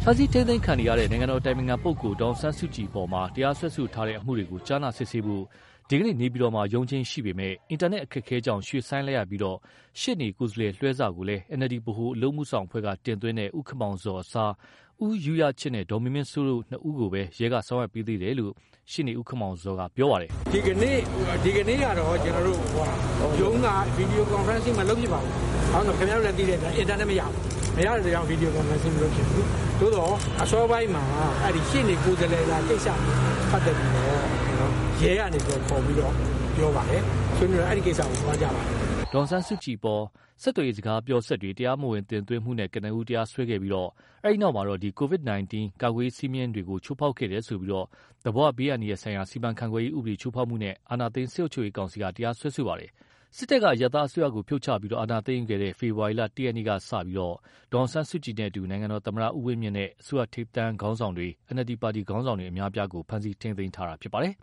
ဖမ်းဆီးထိန်းသိမ်းခံနေရတဲ့နိုင်ငံတော်တိုင်ပင်ခံပုဂ္ဂိုလ်ဒေါ်အောင်ဆန်းစုကြည်ပေါ်မှာတရားစွဲဆိုထားတဲ့အမှုတွေကိုကြားနာစစ်ဆေးဖို့ဒီကနေ့နေပြည်တော်မှာရုံးချင်းရှိပေမဲ့အင်တာနက်အခက်အခဲကြောင့်ရွှေ့ဆိုင်းလိုက်ရပြီးရှေ့နေကိုယ်စားလှယ်လွှဲစာကိုလည်း NLD ဗဟိုအလုပ်မှုဆောင်အဖွဲ့ကတင်သွင်းတဲ့ဦးခင်မောင်ဇော်အစားဦးယုယချစ်နဲ့ဒေါ်မင်းမင်းစိုးတို့နှစ်ဦးကိုပဲရဲကဆောင်ရွက်ပေးသေးတယ်လို့ရှေ့နေဦးခင်မောင်ဇော်ကပြောပါတယ်။ဒီကနေ့ကတော့ကျွန်တော်တို့ရုံးကဗီဒီယိုကွန်ဖရင့်မှာလုပ်ဖြစ်ပါဘူး။ဘာလို့ခင်ဗျားတို့လည်းသိတဲ့အတိုင်းအင်တာနက်မရဘူး။မရတဲ့ကြောင့်ဗီဒီယိုကွန်ဖရင့်မလုပ်ဖြစ်ဘူး။သို့တော့အစောပိုင်းမှာအဲ့ဒီရှေ့နေကိုယ်စားလှယ်လာကိစ္စဖတ်တယ်ပြီးတော့ရဲကနေခေါ်ပြီးတော့ပြောပါတယ်။ဆွေးနွေးတော့အဲ့ဒီကိစ္စကိုပြောကြပါတယ်။ဒေါ်ဆန်းစုကြည်ပေါ်ဆက်သွယ်ရေးစကားပြောဆက်တွေတရားမဝင်တင်သွင်းမှုနဲ့ကနဦးတရားစွဲခဲ့ပြီးအဲ့ဒီနောက်မှာဒီ COVID-19 ကာကွယ်ရေးစည်းမျဉ်းတွေကိုချိုးဖောက်ခဲ့တယ်ဆိုပြီးသဘောဝဘေးအန္တရာယ်ဆိုင်ရာစီမံခန့်ခွဲရေးဥပဒေချိုးဖောက်မှုနဲ့အာဏာသိမ်းစစ်အုပ်ချုပ်ရေးကောင်စီကတရားစွဲဆိုပါတယ်။စစ်တပ်ကအရပ်သားအစိုးရကိုဖြုတ်ချပြီးအာဏာသိမ်းယူခဲ့တဲ့ဖေဖော်ဝါရီလ 1 ရက်နေ့ကစပြီးဒေါ်အောင်ဆန်းစုကြည်နဲ့အတူနိုင်ငံတော်သမ္မတဦးဝင်းမြင့်နဲ့အစိုးရထိပ်တန်းခေါင်းဆောင်တွေ NLD ပါတီခေါင်းဆောင်တွေအများအပြားကိုဖမ်းဆီးထိန်းသိမ်းထားတာဖြစ်ပါတယ်